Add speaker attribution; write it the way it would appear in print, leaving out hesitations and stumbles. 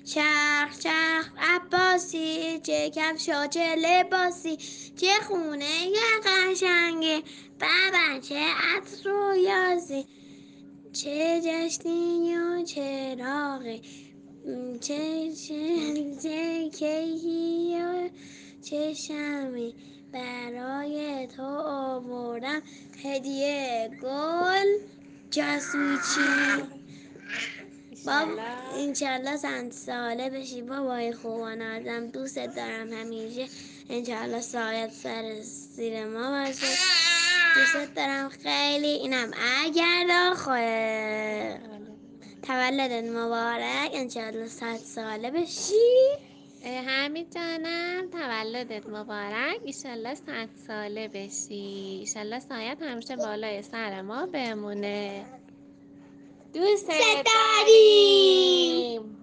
Speaker 1: چرخ چرخ عباسی، چه کفش و چه لباسی، چه خونه قشنگه بابا، چه عطر و یازی، چه جشنی و چه راغی، چه کیکی و چه شمی، برای تو آوردم هدیه گل جاسوچی. بابا انشالله 100 ساله بشی بابای خوبا نازم، دوست دارم همیشه، انشالله سایت سر زیر ما باشه، دوست دارم خیلی. اینم اگر تولدت مبارک، انشالله 100 ساله بشی.
Speaker 2: حمید جانم تولدت مبارک، ایشالله 100 ساله بشی، ایشالله سایت همیشه بالای سر ما بمونه. دوست
Speaker 1: داریم.